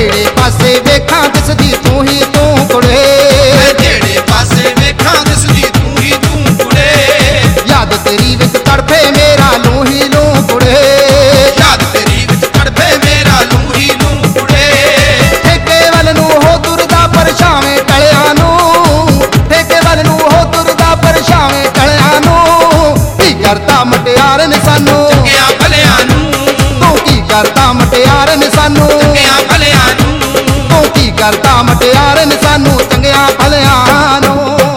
ਜਿਹੜੇ ਪਾਸੇ ਵੇਖਾਂ ਦਿਸਦੀ ਤੂੰ ਹੀ ਤੂੰ ਕੁੜੇ, ਮੈਂ ਜਿਹੜੇ ਪਾਸੇ ਵੇਖਾਂ ਦਿਸਦੀ ਤੂੰ ਹੀ ਤੂੰ ਕੁੜੇ। ਯਾਦ ਤੇਰੀ ਵਿੱਚ ਤੜਫੇ ਮੇਰਾ ਲੂੰ ਹੀ ਲੂੰ ਕੁੜੇ, ਯਾਦ ਤੇਰੀ ਵਿੱਚ ਤੜਫੇ ਮੇਰਾ ਲੂੰ ਹੀ ਲੂੰ ਕੁੜੇ। ਠੇਕੇ ਵੱਲ ਨੂੰ ਹੋ ਤੁਰਦਾ ਪਰਛਾਵੇਂ ਟਲਿਆਂ ਨੂੰ, ਠੇਕੇ ਵੱਲ ਨੂੰ ਹੋ ਤੁਰਦਾ ਪਰਛਾਵੇਂ ਟਲਿਆਂ ਨੂੰ। ਕੀ ਕਰਤਾ ਮੁਟਿਆਰ ਨੇ ਸਾਨੂੰ, ਚੰਗਿਆਂ ਭਲਿਆਂ ਨੂੰ, ਤੂੰ ਕੀ ਕਰਤਾ ਮੁਟਿਆਰ ਨੇ ਸਾਨੂੰ, ਚੰਗਿਆਂ ਭਲਿਆਂ ਨੂੰ। ਤੂੰ ਕੀ ਕਰਤਾ ਮੁਟਿਆਰ ਨੇ ਸਾਨੂੰ ਚੰਗਿਆਂ ਭਲਿਆਂ ਨੂੰ।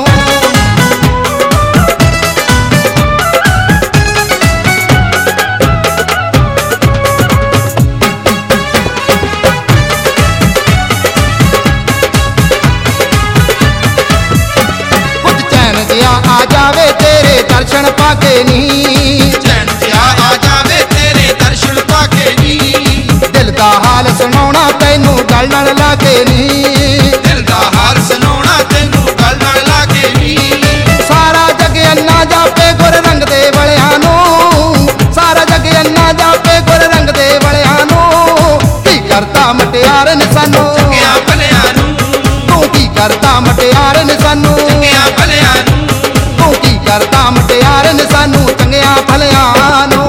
ਕੁਝ ਚੈਨ ਜਿਹਾ ਆ ਜਾਵੇ ਤੇਰੇ ਦਰਸ਼ਨ ਪਾ ਕੇ ਨੀ, ਚੈਨ ਜਿਹਾ ਆ ਜਾਵੇ ਤੇਰੇ ਦਰਸ਼ਨ ਪਾ ਕੇ ਨੀ। ਦਿਲ ਦਾ ਹਾਲ ਸੁਣਾਉਣਾ ਤੈਨੂੰ ਗੱਲ ਨਾਲ ਲਾ ਕੇ ਨੀ, ਦਿਲ ਦਾ ਹਾਲ ਸੁਣਾਉਣਾ ਤੈਨੂੰ ਗੱਲ ਨਾਲ ਲਾ ਕੇ ਨੀ। ਸਾਰਾ ਜਗ ਅੰਨਾ ਜਾਪੇ ਗੁਰ ਰੰਗ ਦੇ ਵਲਿਆਂ ਨੂੰ, ਸਾਰਾ ਜਗ ਅੰਨਾ ਜਾਪੇ ਗੁਰ ਰੰਗ ਦੇ ਵਲਿਆਂ ਨੂੰ। ਕੀ ਕਰਤਾ ਮੁਟਿਆਰ ਨੇ ਸਾਨੂੰ, ਚੰਗਿਆਂ ਭਲਿਆਂ ਨੂੰ, ਤੂੰ ਕੀ ਕਰਤਾ ਮੁਟਿਆਰ ਨੇ ਸਾਨੂੰ, ਚੰਗਿਆਂ ਭਲਿਆਂ ਨੂੰ। ਤੂੰ ਕੀ ਕਰਤਾ ਮੁਟਿਆਰ ਨੇ ਸਾਨੂੰ ਚੰਗਿਆਂ ਭਲਿਆਂ ਨੂੰ।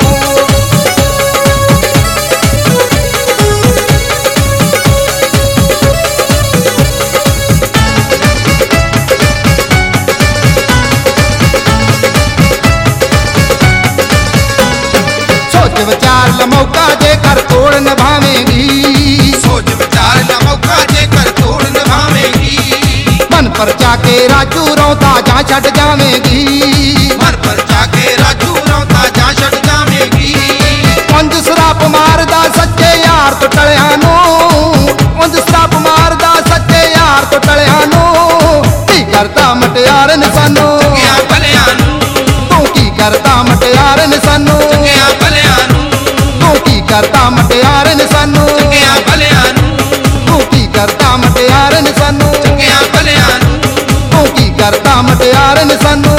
ਸੋਚ ਵਿਚਾਰ ਲ ਮੌਕਾ ਜੇਕਰ ਤੋੜ ਨਿਭਾਵੇਂਗੀ, ਸੋਚ ਵਿਚਾਰ ਲਾ ਮੌਕਾ ਜੇਕਰ ਤੋੜ ਨਿਭਾਵੇਂਗੀ। ਮਨ ਪਰਚਾ ਕੇ ਰਾਜੂ ਰੌਂਤਾ ਜਾਂ ਛੱਡ ਜਾਵੇਂਗੀ, ਮਨ ਪਰ ਜਾ ਕੇ ਰਾਜੂ ਰੌਂਤਾ ਜਾਂ ਛੱਡ ਜਾਵੇਂਗੀ। ਉਂਝ ਸਰਾਪ ਮਾਰਦਾ ਸੱਚੇ ਯਾਰ ਤੋਂ ਟਲਿਆਂ ਨੂੰ, ਉਂਝ ਸਰਾਪ ਮਾਰਦਾ ਸੱਚੇ ਯਾਰ ਤੋਂ ਟਲਿਆਂ ਨੂੰ। ਕੀ ਕਰਤਾ ਮੁਟਿਆਰ ਨੇ ਸਾਨੂੰ, ਚੰਗਿਆਂ ਭਲਿਆਂ ਨੂੰ, ਤੂੰ ਕੀ ਕਰਤਾ ਮੁਟਿਆਰ ਨੇ ਸਾਨੂੰ, ਚੰਗਿਆਂ ਭਲਿਆਂ ਨੂੰ। ਤੂੰ ਕੀ ਕਰਤਾ ਮੁਟਿਆਰ ਨੇ ਸਾਨੂੰ, ਚੰਗਿਆਂ ਭਲਿਆਂ ਨੂੰ, ਤੂੰ ਕੀ ਕਰਤਾ ਮੁਟਿਆਰ ਨੇ ਸਾਨੂੰ, ਚੰਗਿਆਂ ਭਲਿਆਂ ਨੂੰ। ਤੂੰ ਕੀ ਕਰਤਾ ਮੁਟਿਆਰ ਨੇ ਸਾਨੂੰ।